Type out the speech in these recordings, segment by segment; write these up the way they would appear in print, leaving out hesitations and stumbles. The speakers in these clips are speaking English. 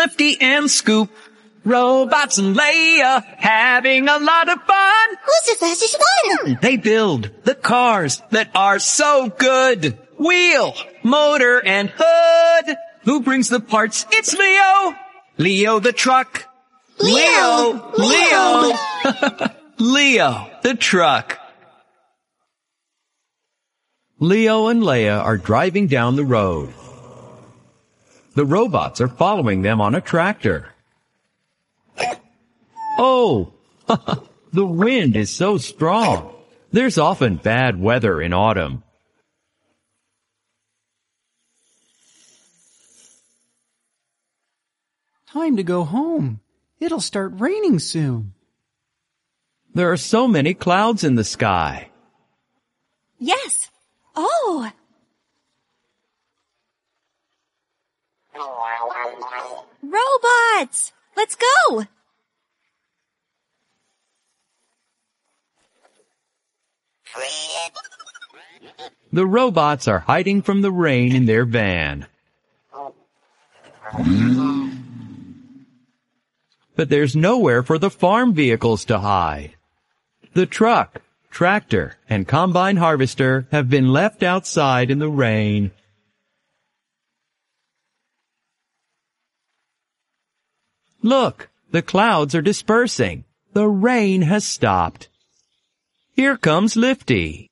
Lifty and Scoop. Robots and Leia having a lot of fun. Who's the fastest one? They build the cars that are so good. Wheel, motor, and hood. Who brings the parts? It's Leo. Leo the truck. Leo. Leo the truck. Leo and Leia are driving down the road. The robots are following them on a tractor. Oh, the wind is so strong. There's often bad weather in autumn. Time to go home. It'll start raining soon. There are so many clouds in the sky. Yes. Oh. Robots! Let's go! The robots are hiding from the rain in their van. But there's nowhere for the farm vehicles to hide. The truck, tractor, and combine harvester have been left outside in the rain. Look, the clouds are dispersing. The rain has stopped. Here comes Lifty.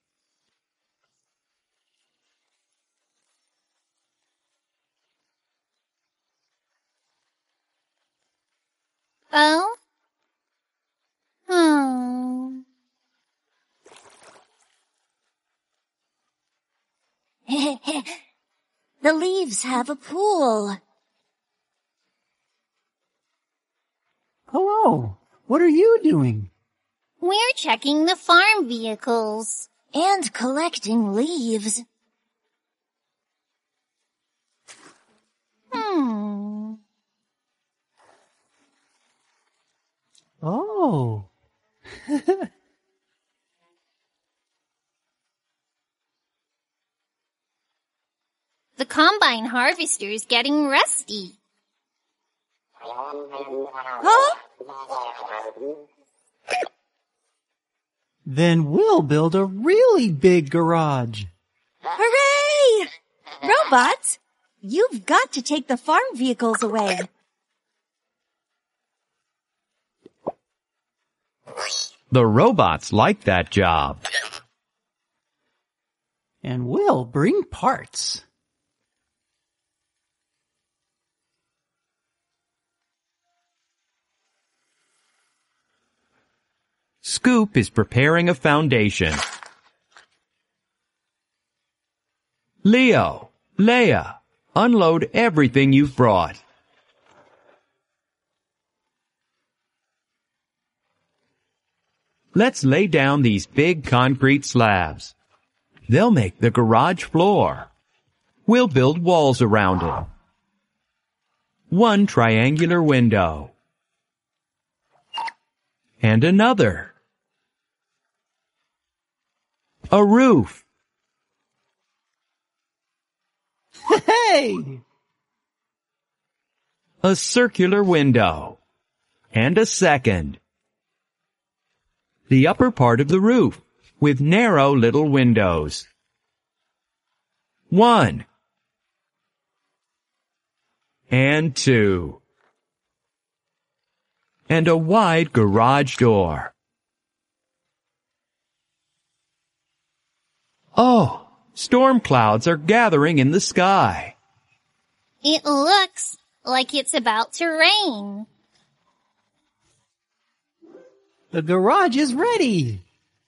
Oh? Oh. The leaves have a pool. Hello. What are you doing? We're checking the farm vehicles. And collecting leaves. Oh. The combine harvester's getting rusty. Huh? Then we'll build a really big garage. Hooray! Robots, you've got to take the farm vehicles away. The robots like that job. And we'll bring parts. Scoop is preparing a foundation. Leo, Leia, unload everything you've brought. Let's lay down these big concrete slabs. They'll make the garage floor. We'll build walls around it. One triangular window. And another. A roof. Hey! A circular window. And a second. The upper part of the roof, with narrow little windows. 1. And 2. And a wide garage door. Oh, storm clouds are gathering in the sky. It looks like it's about to rain. The garage is ready.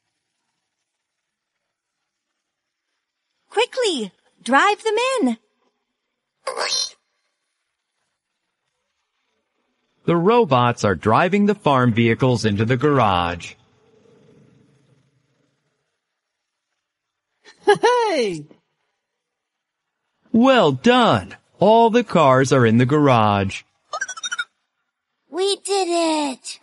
Quickly, drive them in. The robots are driving the farm vehicles into the garage. Hey! Well done! All the cars are in the garage. We did it.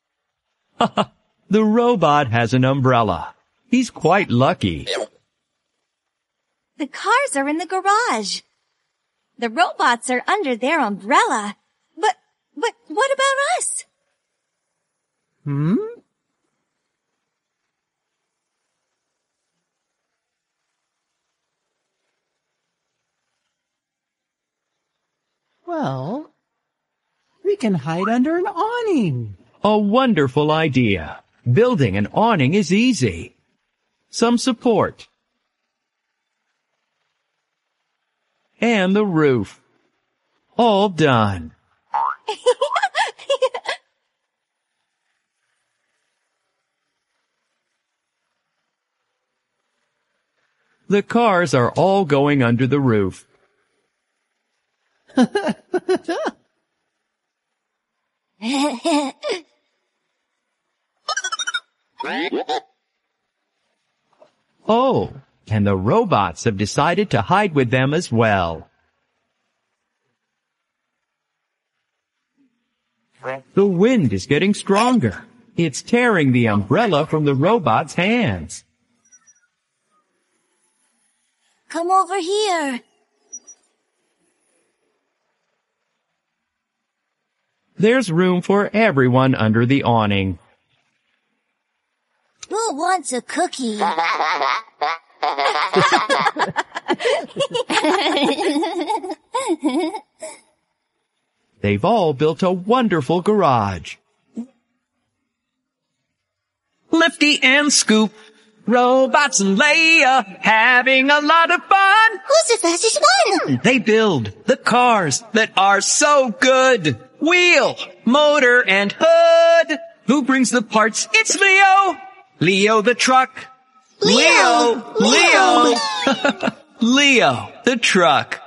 The robot has an umbrella. He's quite lucky. The cars are in the garage. The robots are under their umbrella. But what about us? Well, we can hide under an awning. A wonderful idea. Building an awning is easy. Some support. And the roof. All done. The cars are all going under the roof. Oh, and the robots have decided to hide with them as well. The wind is getting stronger. It's tearing the umbrella from the robot's hands. Come over here. There's room for everyone under the awning. Who wants a cookie? They've all built a wonderful garage. Lifty and Scoop, Robots and Leia, having a lot of fun. Who's the fastest one? They build the cars that are so good. Wheel, motor, and hood. Who brings the parts? It's Leo. Leo the truck. Leo! Leo the truck.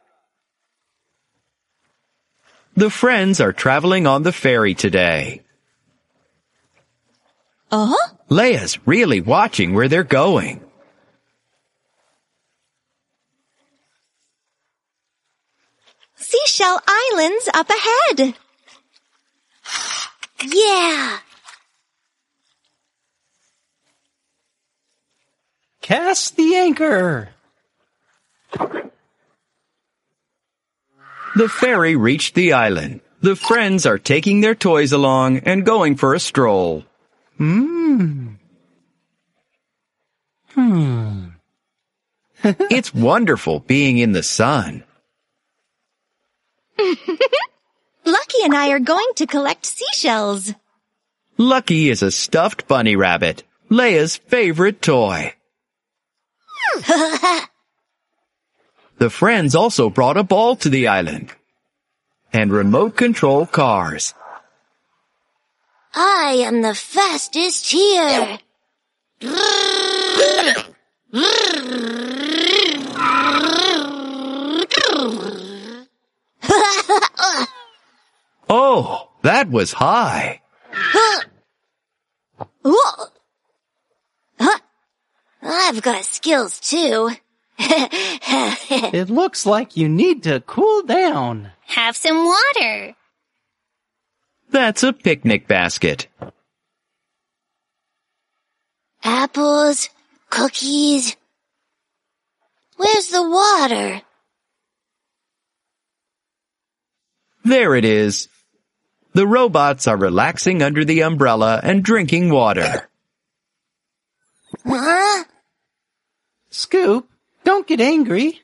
The friends are traveling on the ferry today. Uh-huh. Leia's really watching where they're going. Seashell Island's up ahead. Yeah. Cast the anchor. The ferry reached the island. The friends are taking their toys along and going for a stroll. It's wonderful being in the sun. Lucky and I are going to collect seashells. Lucky is a stuffed bunny rabbit, Leia's favorite toy. The friends also brought a ball to the island and remote control cars. I am the fastest here. Oh, that was high. I've got skills too. It looks like you need to cool down. Have some water. That's a picnic basket. Apples, cookies. Where's the water? There it is. The robots are relaxing under the umbrella and drinking water. Huh? Scoop, don't get angry.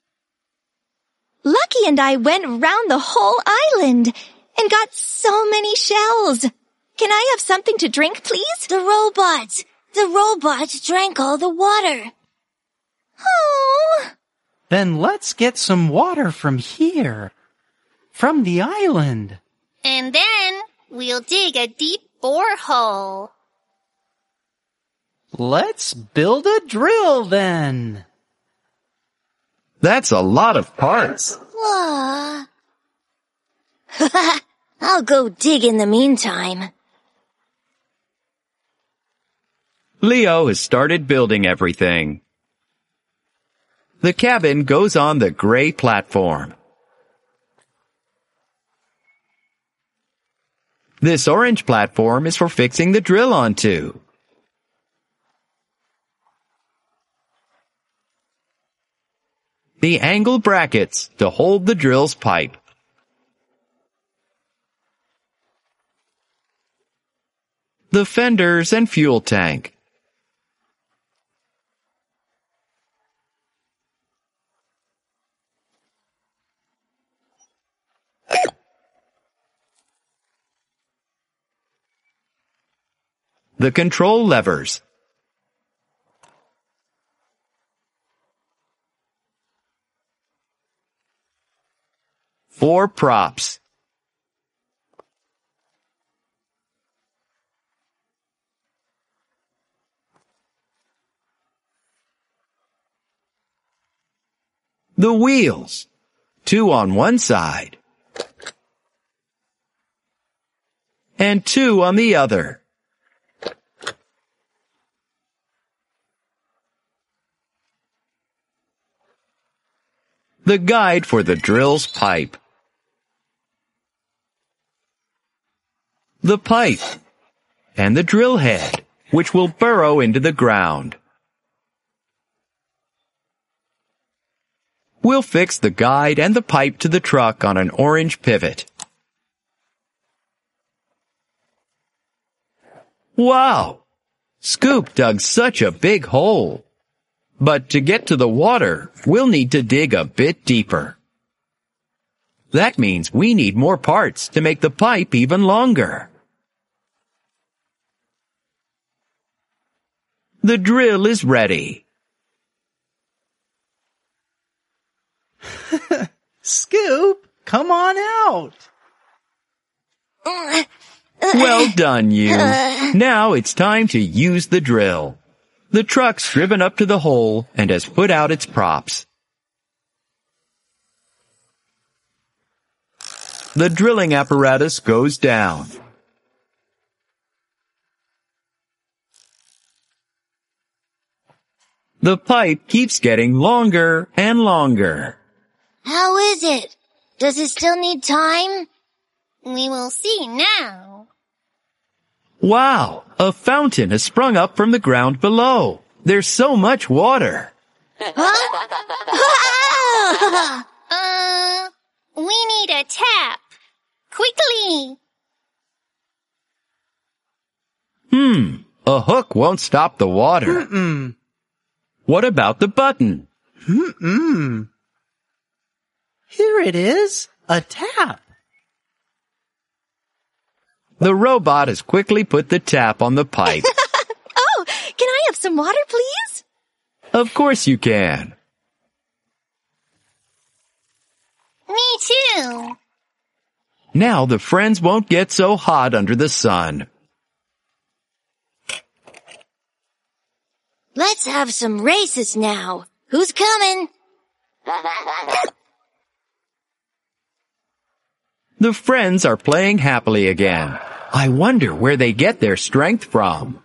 Lucky and I went round the whole island and got so many shells. Can I have something to drink, please? The robots drank all the water. Oh. Then let's get some water from here. From the island. And then we'll dig a deep borehole. Let's build a drill then. That's a lot of parts. I'll go dig in the meantime. Leo has started building everything. The cabin goes on the gray platform. This orange platform is for fixing the drill onto. the angle brackets to hold the drill's pipe. The fenders and fuel tank. The control levers. Four props. The wheels. Two on one side. And two on the other. The guide for the drill's pipe. The pipe. And the drill head, which will burrow into the ground. We'll fix the guide and the pipe to the truck on an orange pivot. Wow! Scoop dug such a big hole. But to get to the water, we'll need to dig a bit deeper. That means we need more parts to make the pipe even longer. The drill is ready. Scoop, come on out. Well done, you. Now it's time to use the drill. The truck's driven up to the hole and has put out its props. The drilling apparatus goes down. The pipe keeps getting longer and longer. How is it? Does it still need time? We will see now. Wow, a fountain has sprung up from the ground below. There's so much water. We need a tap. Quickly. A hook won't stop the water. What about the button? Here it is, a tap. The robot has quickly put the tap on the pipe. Oh, can I have some water, please? Of course you can. Me too. Now the friends won't get so hot under the sun. Let's have some races now. Who's coming? The friends are playing happily again. I wonder where they get their strength from.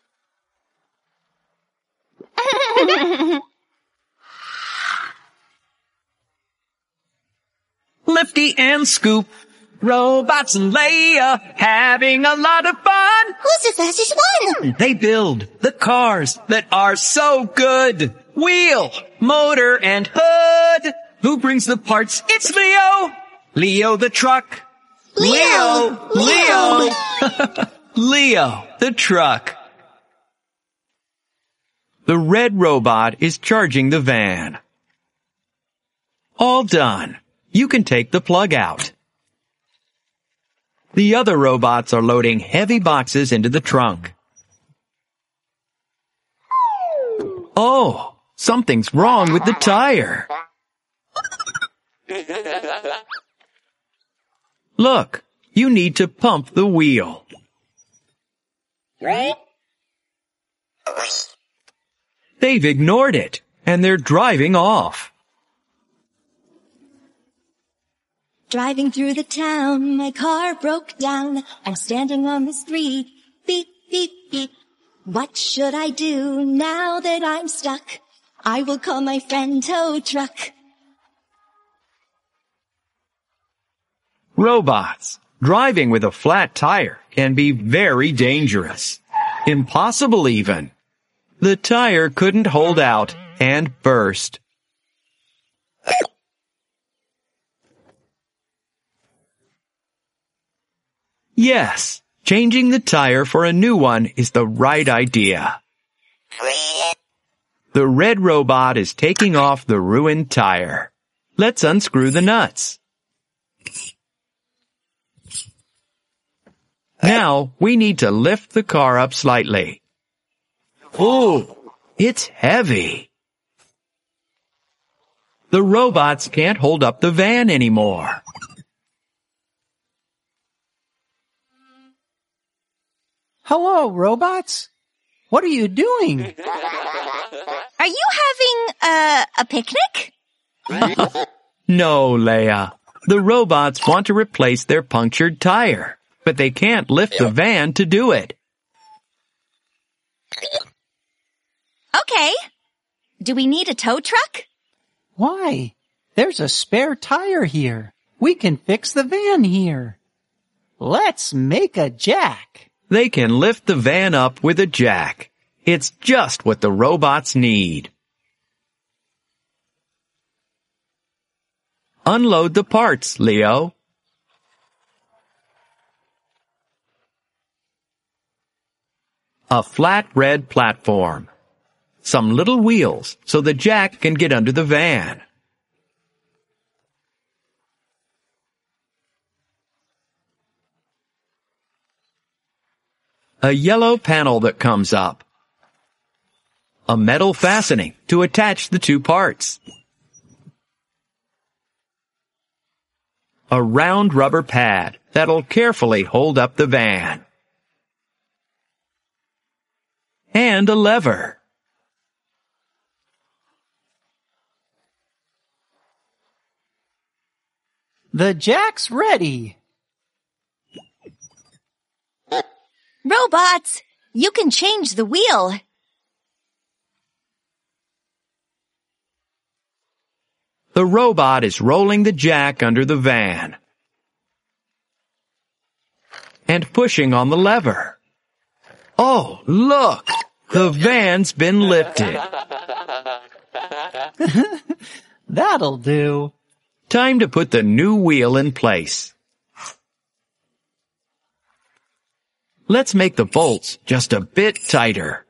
Lifty and Scoop, Robots and Leia, having a lot of fun. Who's the fastest one? They build the cars that are so good. Wheel, motor, and hood. Who brings the parts? It's Leo. Leo the truck. Leo! Leo the truck. The red robot is charging the van. All done. You can take the plug out. The other robots are loading heavy boxes into the trunk. Oh, something's wrong with the tire. Look, you need to pump the wheel. They've ignored it, and they're driving off. Driving through the town, my car broke down. I'm standing on the street, beep, beep, beep. What should I do now that I'm stuck? I will call my friend tow truck. Robots, driving with a flat tire can be very dangerous. Impossible even. The tire couldn't hold out and burst. Yes, changing the tire for a new one is the right idea. The red robot is taking off the ruined tire. Let's unscrew the nuts. Now, we need to lift the car up slightly. Oh, it's heavy. The robots can't hold up the van anymore. Hello, robots. What are you doing? Are you having a picnic? No, Leia. The robots want to replace their punctured tire, but they can't lift the van to do it. Okay. Do we need a tow truck? Why? There's a spare tire here. We can fix the van here. Let's make a jack. They can lift the van up with a jack. It's just what the robots need. Unload the parts, Leo. A flat red platform. Some little wheels so the jack can get under the van. A yellow panel that comes up. A metal fastening to attach the two parts. A round rubber pad that'll carefully hold up the van. And a lever. The jack's ready. Robots, you can change the wheel. The robot is rolling the jack under the van and pushing on the lever. Oh, look! The van's been lifted. That'll do. Time to put the new wheel in place. Let's make the bolts just a bit tighter.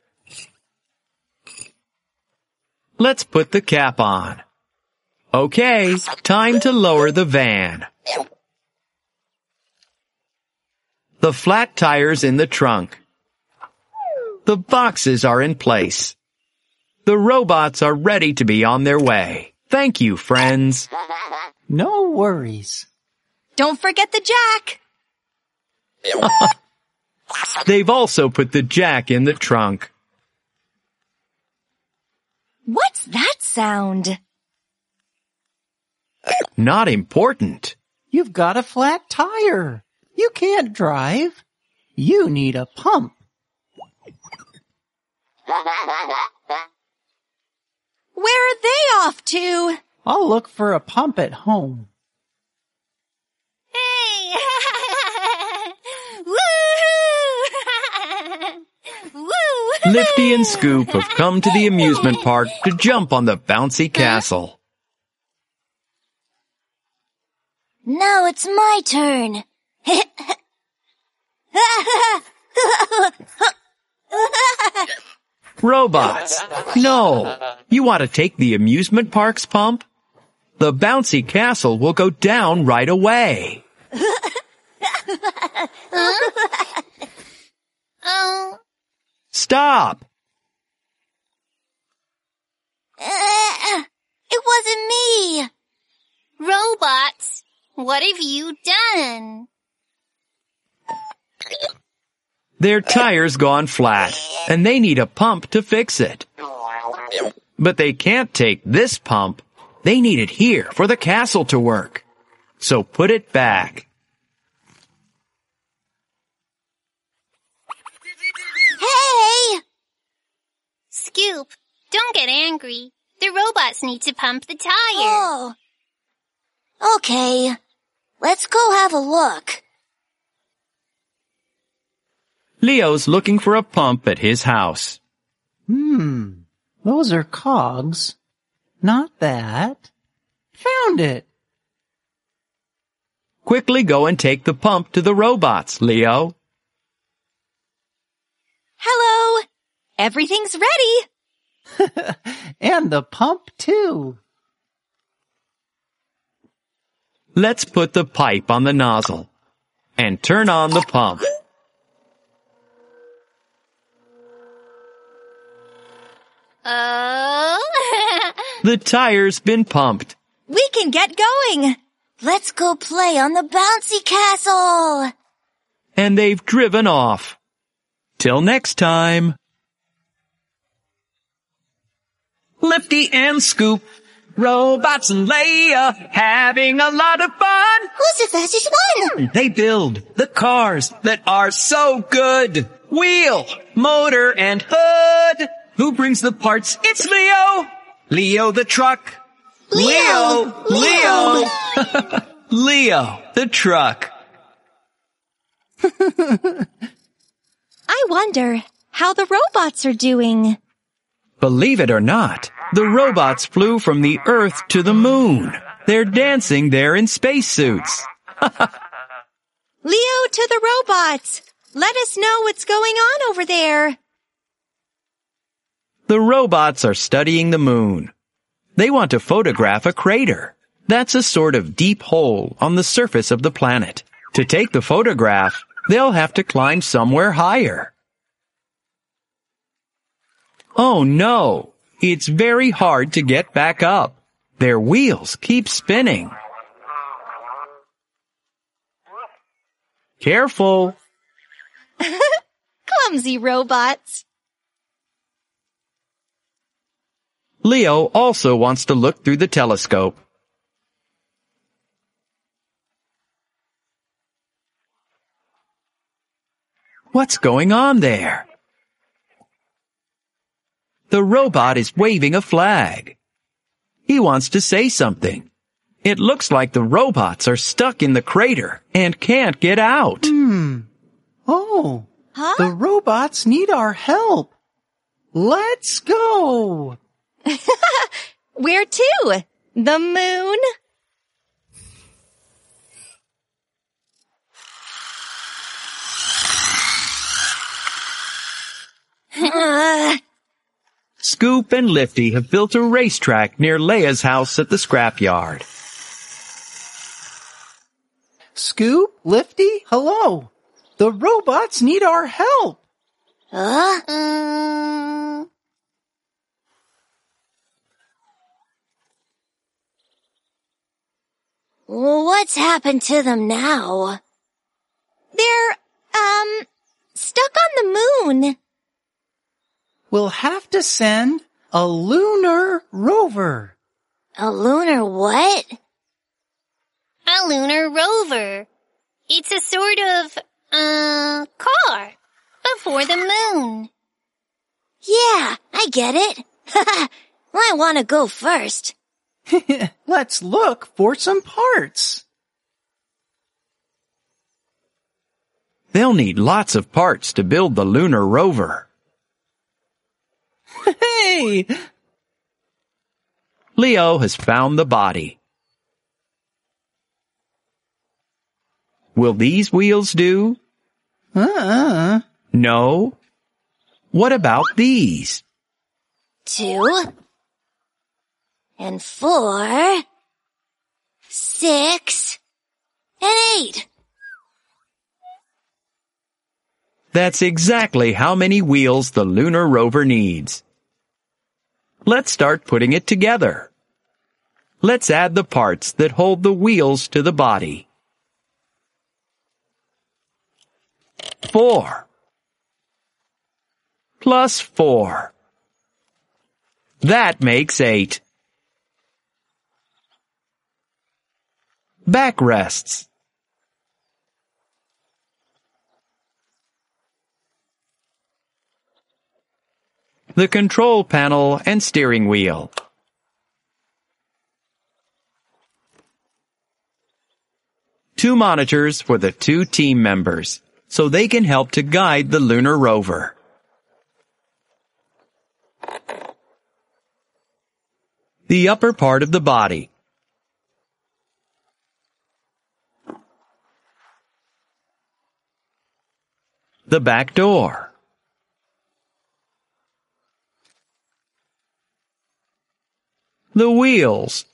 Let's put the cap on. Okay, time to lower the van. The flat tire's in the trunk. The boxes are in place. The robots are ready to be on their way. Thank you, friends. No worries. Don't forget the jack. They've also put the jack in the trunk. What's that sound? Not important. You've got a flat tire. You can't drive. You need a pump. Where are they off to? I'll look for a pump at home. Hey! Woo! Woo! Lifty and Scoop have come to the amusement park to jump on the bouncy castle. Now it's my turn. Robots, no! You want to take the amusement park's pump? The bouncy castle will go down right away. Oh. Stop! It wasn't me. Robots, what have you done? Their tire's gone flat, and they need a pump to fix it. But they can't take this pump. They need it here for the castle to work. So put it back. Hey! Scoop, don't get angry. The robots need to pump the tire. Oh. Okay. Let's go have a look. Leo's looking for a pump at his house. Those are cogs. Not that. Found it. Quickly go and take the pump to the robots, Leo. Hello. Everything's ready. And the pump, too. Let's put the pipe on the nozzle and turn on the pump. Oh. The tire's been pumped. We can get going. Let's go play on the bouncy castle. And they've driven off. Till next time. Lifty and Scoop, Robots and Leia, having a lot of fun. Who's the fastest one? They build the cars that are so good. Wheel, motor, and hood. Who brings the parts? It's Leo. Leo the truck. Leo. Leo the truck. I wonder how the robots are doing. Believe it or not, the robots flew from the Earth to the moon. They're dancing there in spacesuits. Leo to the robots. Let us know what's going on over there. The robots are studying the moon. They want to photograph a crater. That's a sort of deep hole on the surface of the planet. To take the photograph, they'll have to climb somewhere higher. Oh no, it's very hard to get back up. Their wheels keep spinning. Careful. Clumsy robots. Leo also wants to look through the telescope. What's going on there? The robot is waving a flag. He wants to say something. It looks like the robots are stuck in the crater and can't get out. Oh, Huh? the robots need our help. Let's go. Where to? The moon? Scoop and Lifty have built a racetrack near Leia's house at the scrapyard. Scoop, Lifty, hello. The robots need our help. What's happened to them now? They're, stuck on the moon. We'll have to send a lunar rover. A lunar what? A lunar rover. It's a sort of, car, but for the moon. Yeah, I get it. I want to go first. Let's look for some parts. They'll need lots of parts to build the lunar rover. Hey! Leo has found the body. Will these wheels do? No. What about these? 2 and 4, 6 and 8. That's exactly how many wheels the lunar rover needs. Let's start putting it together. Let's add the parts that hold the wheels to the body. 4 plus 4. That makes 8. Backrests. The control panel and steering wheel. Two monitors for the 2 team members, so they can help to guide the lunar rover. The upper part of the body. the back door. The wheels.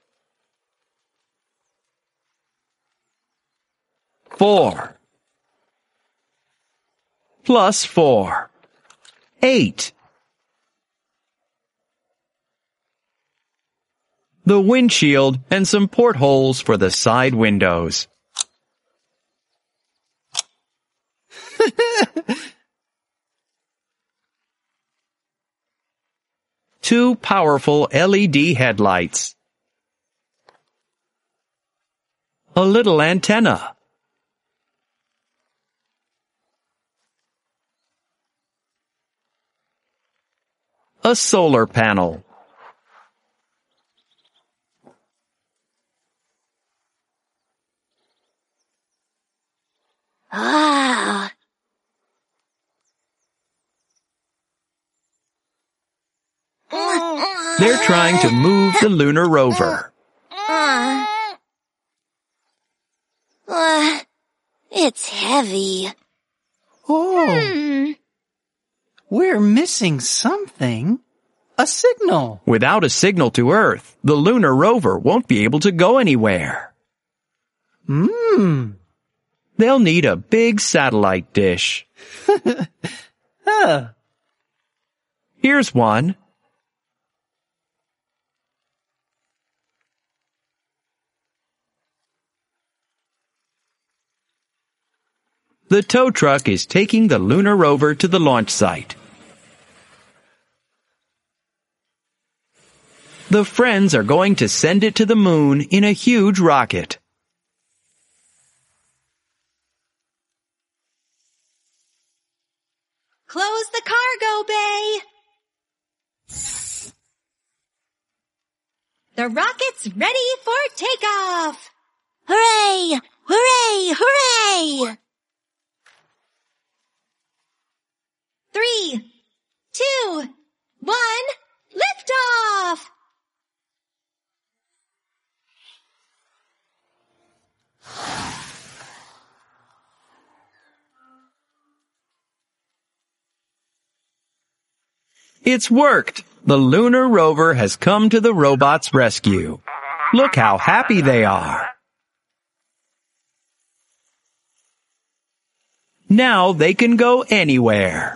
4 plus 4. 8. The windshield and some portholes for the side windows. Two powerful LED headlights. A little antenna. A solar panel. Ah. They're trying to move the lunar rover. It's heavy. Oh, we're missing something. A signal. Without a signal to Earth, the lunar rover won't be able to go anywhere. They'll need a big satellite dish. Here's one. The tow truck is taking the lunar rover to the launch site. The friends are going to send it to the moon in a huge rocket. Close the cargo bay. The rocket's ready for takeoff. Hooray! Hooray! Hooray! 3, 2, 1, liftoff! It's worked! The lunar rover has come to the robot's rescue. Look how happy they are. Now they can go anywhere.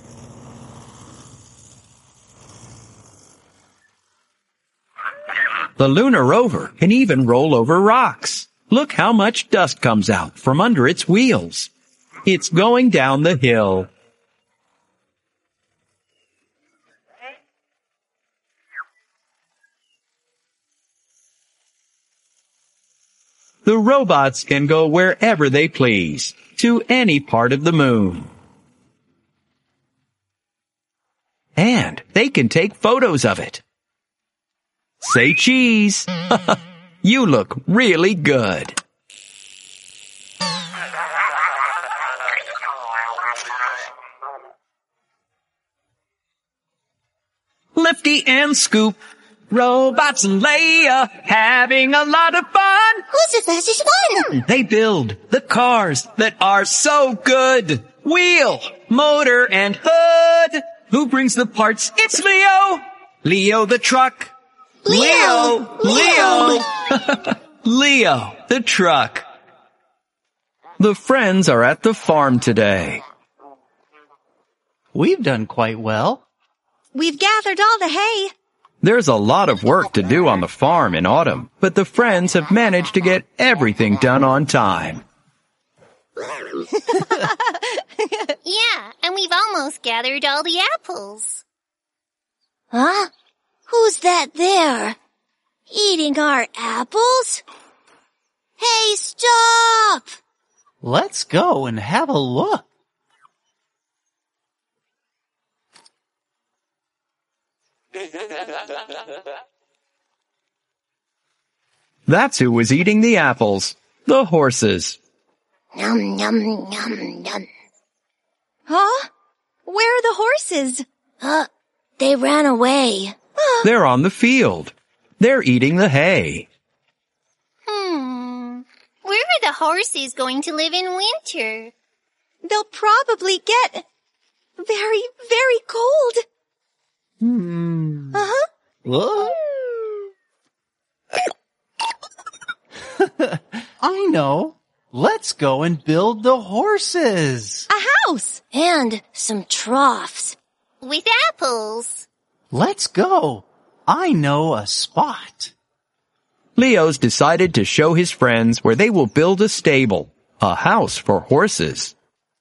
The lunar rover can even roll over rocks. Look how much dust comes out from under its wheels. It's going down the hill. The robots can go wherever they please, to any part of the moon. And they can take photos of it. Say cheese! You look really good. Lifty and Scoop, Robots and Leia, having a lot of fun. Who's the fastest one? They build the cars that are so good. Wheel, motor, and hood. Who brings the parts? It's Leo. Leo the truck. Leo! Leo the truck. The friends are at the farm today. We've done quite well. We've gathered all the hay. There's a lot of work to do on the farm in autumn, but the friends have managed to get everything done on time. Yeah, and we've almost gathered all the apples. Huh? Who's that there? Eating our apples? Hey, stop! Let's go and have a look. That's who was eating the apples. The horses. Yum, yum, yum, yum. Huh? Where are the horses? They ran away. They're on the field. They're eating the hay. Where are the horses going to live in winter? They'll probably get very, very cold. Uh-huh. What? I know. Let's go and build the horses. A house. And some troughs. With apples. Let's go. I know a spot. Leo's decided to show his friends where they will build a stable, a house for horses.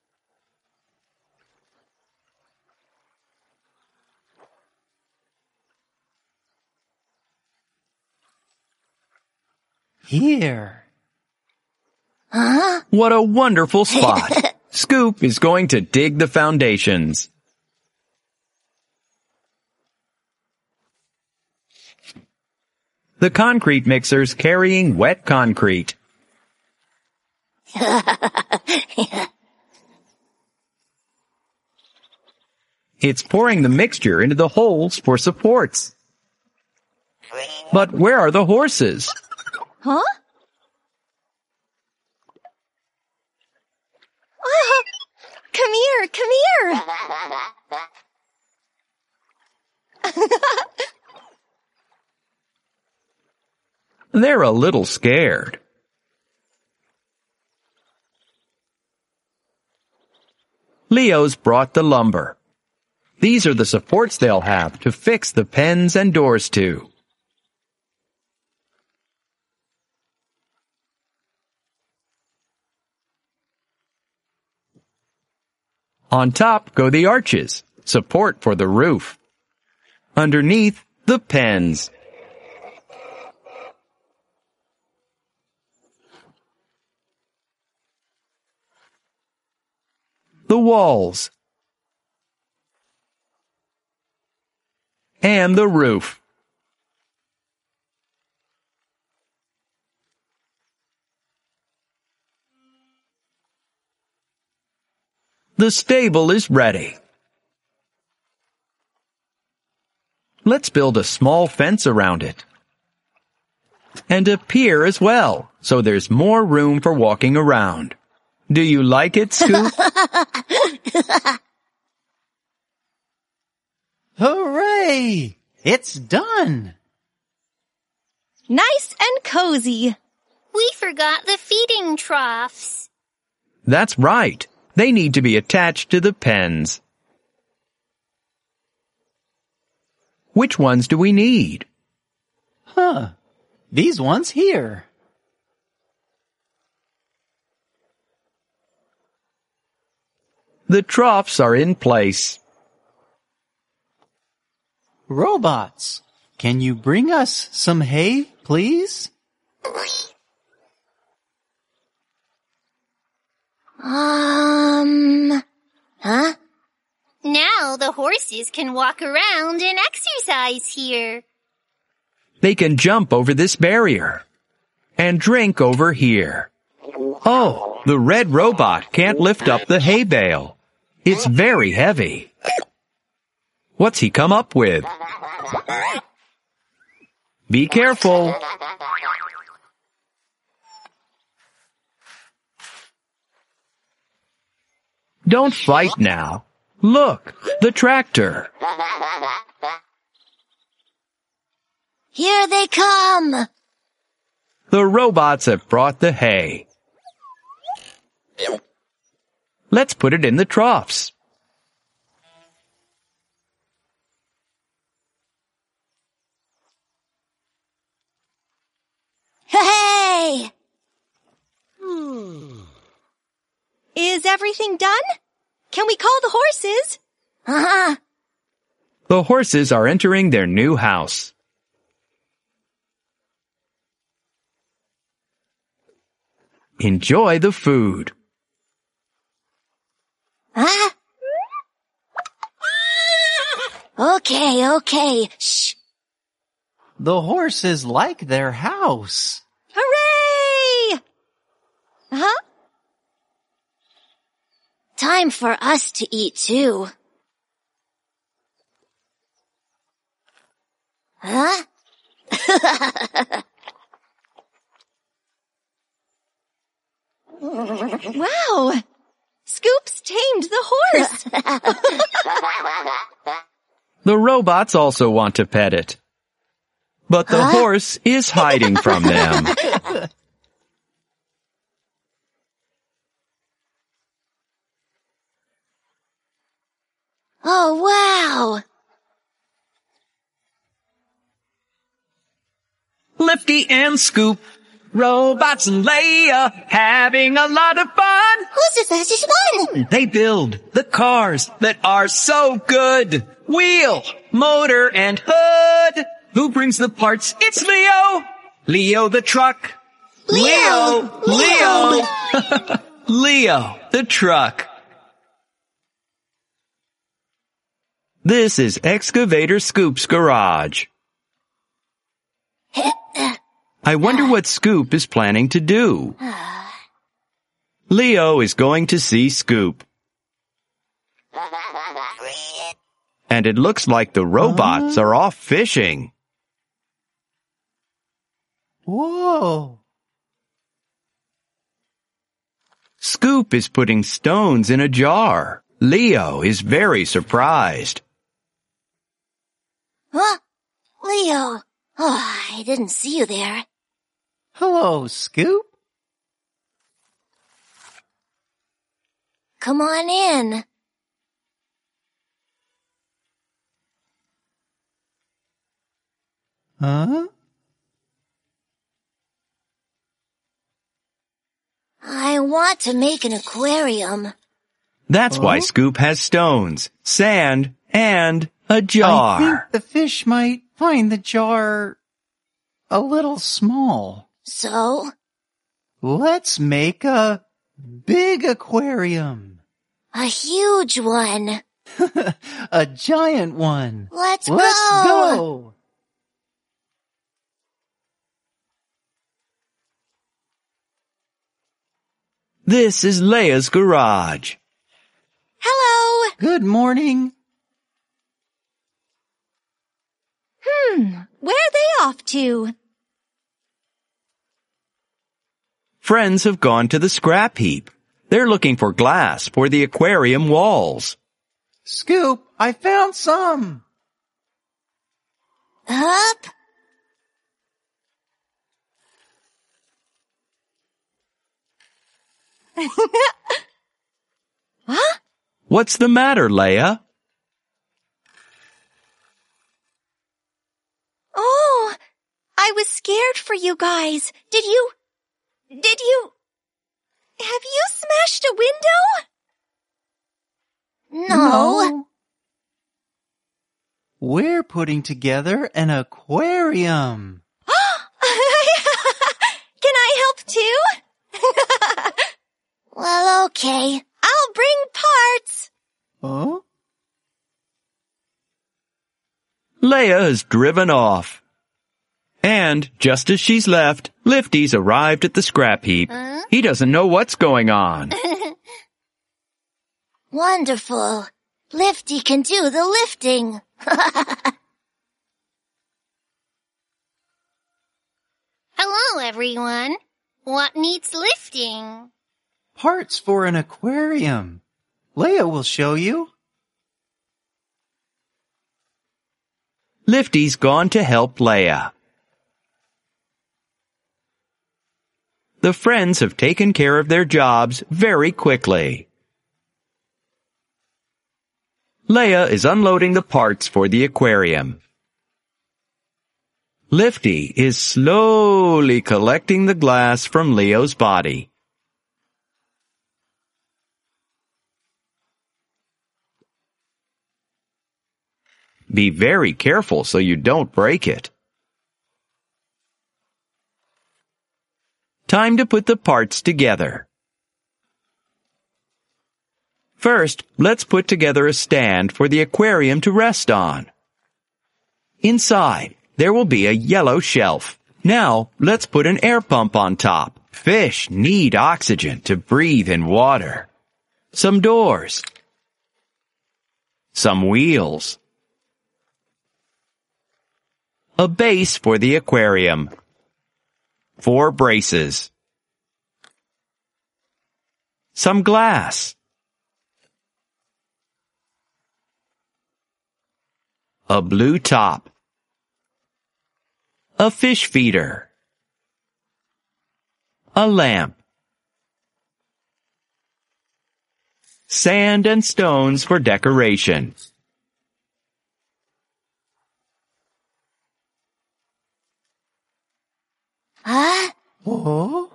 Here. Huh? What a wonderful spot. Scoop is going to dig the foundations. The concrete mixer's carrying wet concrete. It's pouring the mixture into the holes for supports. But where are the horses? Huh? Come here, come here. They're a little scared. Leo's brought the lumber. These are the supports they'll have to fix the pens and doors to. On top go the arches, support for the roof. Underneath, the pens. The walls. And the roof. The stable is ready. Let's build a small fence around it. And a pier as well, so there's more room for walking around. Do you like it, Scoop? Hooray! It's done. Nice and cozy. We forgot the feeding troughs. That's right. They need to be attached to the pens. Which ones do we need? Huh. These ones here. The troughs are in place. Robots, can you bring us some hay, please? Huh? Now the horses can walk around and exercise here. They can jump over this barrier and drink over here. Oh, the red robot can't lift up the hay bale. It's very heavy. What's he come up with? Be careful. Don't fight now. Look, the tractor. Here they come. The robots have brought the hay. Let's put it in the troughs. Hey! Is everything done? Can we call the horses? Uh-huh. The horses are entering their new house. Enjoy the food. Huh? Okay. Shh. The horses like their house. Hooray! Huh? Time for us to eat too. Huh? Wow! Scoop's The robots also want to pet it. But the horse is hiding from them. Oh, wow! Lifty and Scoop, robots and Leia, having a lot of fun. Who's the fastest one? They build the cars that are so good. Wheel, motor, and hood. Who brings the parts? It's Leo. Leo the truck. Leo! Leo! Leo the truck. This is Excavator Scoop's garage. I wonder what Scoop is planning to do. Leo is going to see Scoop. And it looks like the robots are off fishing. Whoa! Scoop is putting stones in a jar. Leo is very surprised. Huh? Leo. Oh, I didn't see you there. Hello, Scoop. Come on in. Huh? I want to make an aquarium. That's why Scoop has stones, sand, and a jar. I think the fish might find the jar a little small. So? Let's make a big aquarium. A huge one. A giant one. Let's go. This is Leia's garage. Hello. Good morning. Where are they off to? Friends have gone to the scrap heap. They're looking for glass for the aquarium walls. Scoop, I found some. Up? Huh? What's the matter, Leia? Oh, I was scared for you guys. Have you smashed a window? No. We're putting together an aquarium. Can I help too? Well, okay. I'll bring parts. Huh? Leia has driven off. And just as she's left, Lifty's arrived at the scrap heap. He doesn't know what's going on. Wonderful. Lifty can do the lifting. Hello, everyone. What needs lifting? Parts for an aquarium. Leia will show you. Lifty's gone to help Leia. The friends have taken care of their jobs very quickly. Leia is unloading the parts for the aquarium. Lifty is slowly collecting the glass from Leo's body. Be very careful so you don't break it. Time to put the parts together. First, let's put together a stand for the aquarium to rest on. Inside, there will be a yellow shelf. Now, let's put an air pump on top. Fish need oxygen to breathe in water. Some doors. Some wheels. A base for the aquarium. 4 braces. Some glass. a blue top, a fish feeder, a lamp, sand and stones for decoration. Huh? Oh?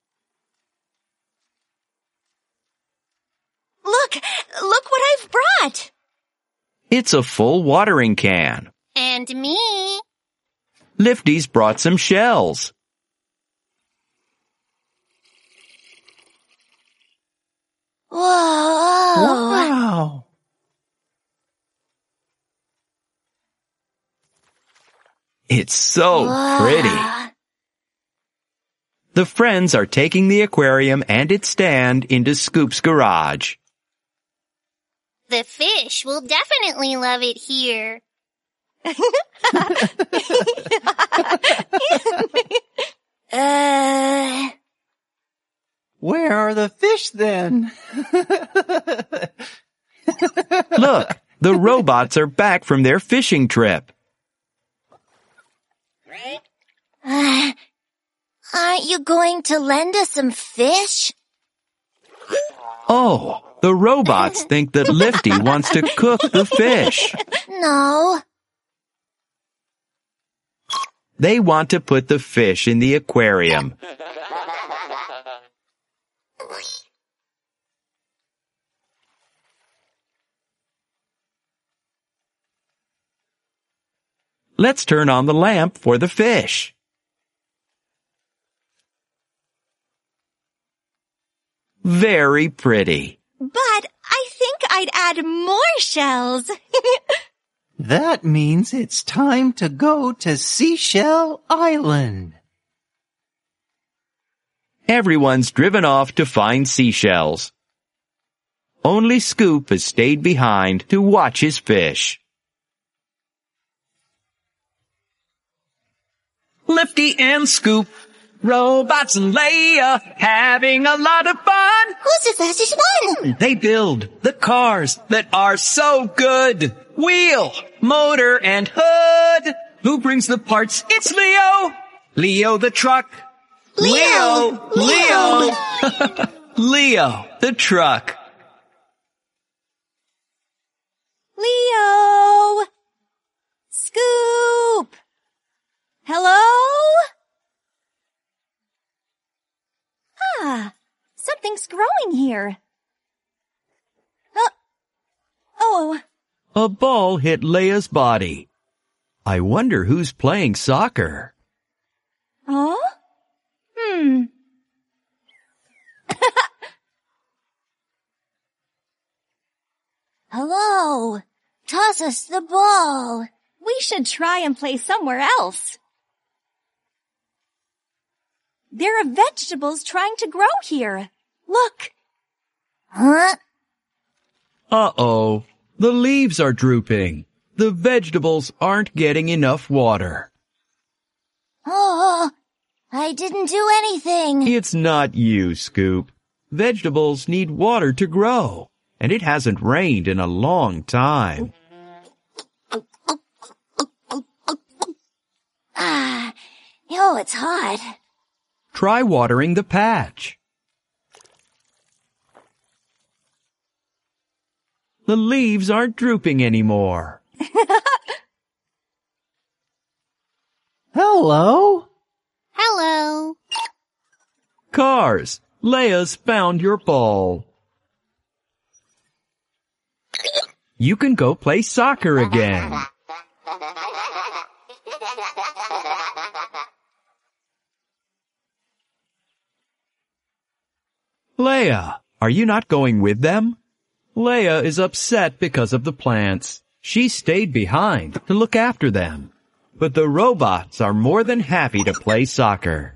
Look what I've brought. It's a full watering can. And me. Lifty's brought some shells. Whoa. Wow! It's so Wow. pretty. The friends are taking the aquarium and its stand into Scoop's garage. The fish will definitely love it here. Where are the fish then? Look, the robots are back from their fishing trip. Aren't you going to lend us some fish? Oh, the robots think that Lifty wants to cook the fish. No. They want to put the fish in the aquarium. Let's turn on the lamp for the fish. Very pretty. But I think I'd add more shells. That means it's time to go to Seashell Island. Everyone's driven off to find seashells. Only Scoop has stayed behind to watch his fish. Lifty and Scoop, robots and Leia, having a lot of fun. Who's the fastest one? They build the cars that are so good. Wheel, motor, and hood. Who brings the parts? It's Leo. Leo the truck. Leo. Leo the truck. Leo. Scoop. Hello? Something's growing here. Oh. A ball hit Leia's body. I wonder who's playing soccer. Oh? Hello. Toss us the ball. We should try and play somewhere else. There are vegetables trying to grow here. Look. Huh? Uh-oh. The leaves are drooping. The vegetables aren't getting enough water. Oh, I didn't do anything. It's not you, Scoop. Vegetables need water to grow, and it hasn't rained in a long time. Oh, it's hot. Try watering the patch. The leaves aren't drooping anymore. Hello? Hello. Cars, Leia's found your ball. You can go play soccer again. Leia, are you not going with them? Leia is upset because of the plants. She stayed behind to look after them. But the robots are more than happy to play soccer.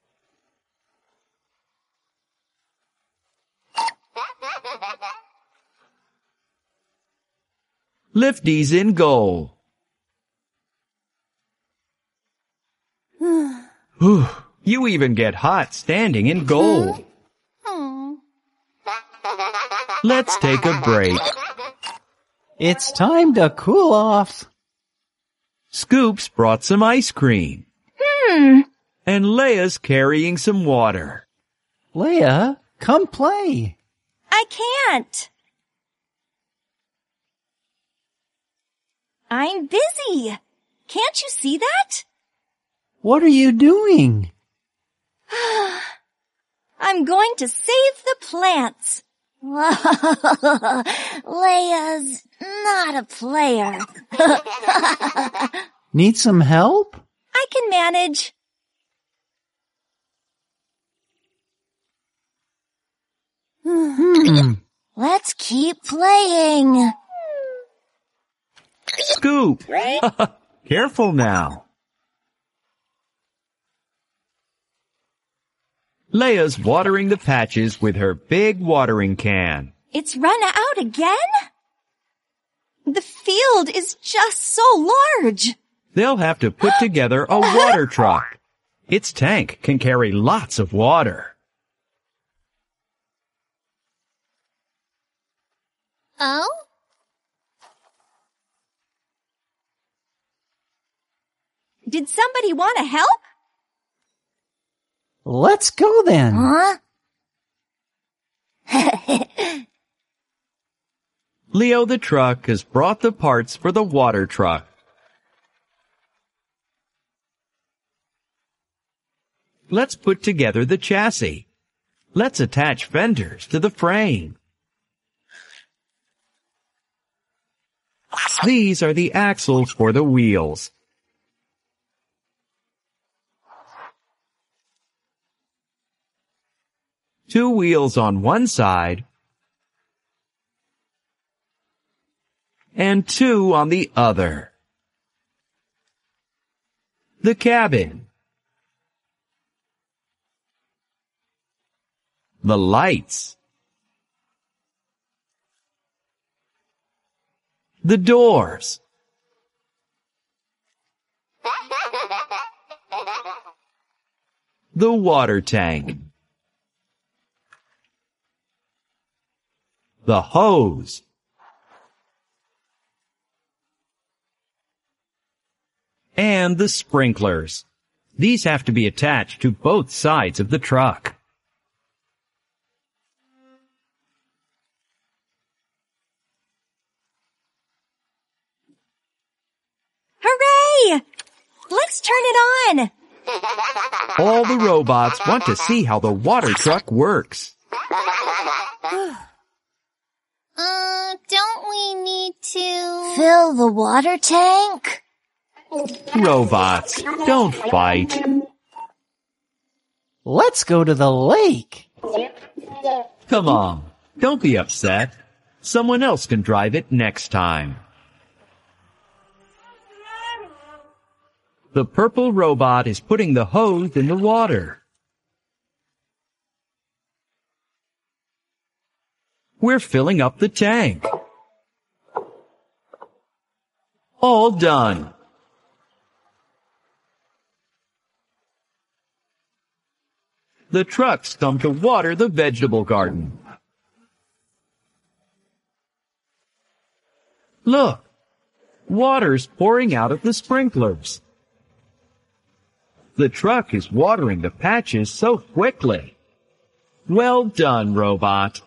Lifty's in goal. Whew, you even get hot standing in goal. Let's take a break. It's time to cool off. Scoops brought some ice cream. And Leia's carrying some water. Leia, come play. I can't. I'm busy. Can't you see that? What are you doing? I'm going to save the plants. Leia's not a player. Need some help? I can manage. Let's keep playing. Scoop! Careful now. Leia's watering the patches with her big watering can. It's run out again? The field is just so large. They'll have to put together a water truck. Its tank can carry lots of water. Oh? Did somebody want to help? Let's go then. Huh? Leo the truck has brought the parts for the water truck. Let's put together the chassis. Let's attach fenders to the frame. These are the axles for the wheels. Two wheels on one side and two on the other. The cabin. The lights. The doors. The water tank. The hose. And the sprinklers. These have to be attached to both sides of the truck. Hooray! Let's turn it on. All the robots want to see how the water truck works. Don't we need to... Fill the water tank? Robots, don't fight. Let's go to the lake. Come on, don't be upset. Someone else can drive it next time. The purple robot is putting the hose in the water. We're filling up the tank. All done. The trucks come to water the vegetable garden. Look, water's pouring out of the sprinklers. The truck is watering the patches so quickly. Well done, robot.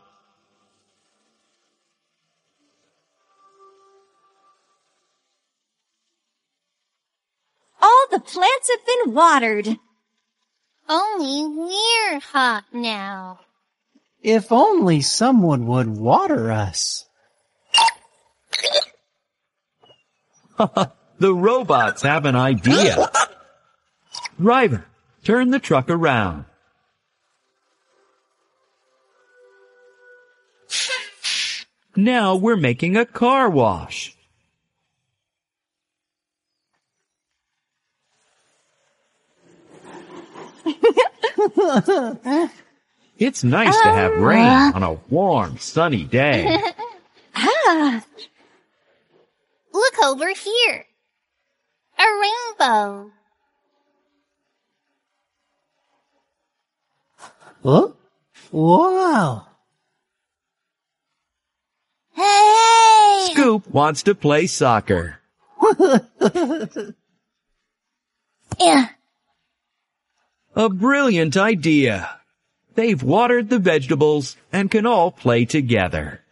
All the plants have been watered. Only we're hot now. If only someone would water us. The robots have an idea. Driver, turn the truck around. Now we're making a car wash. It's nice to have rain on a warm, sunny day. Look over here. A rainbow. Oh, wow. Hey! Scoop wants to play soccer. Yeah. A brilliant idea. They've watered the vegetables and can all play together.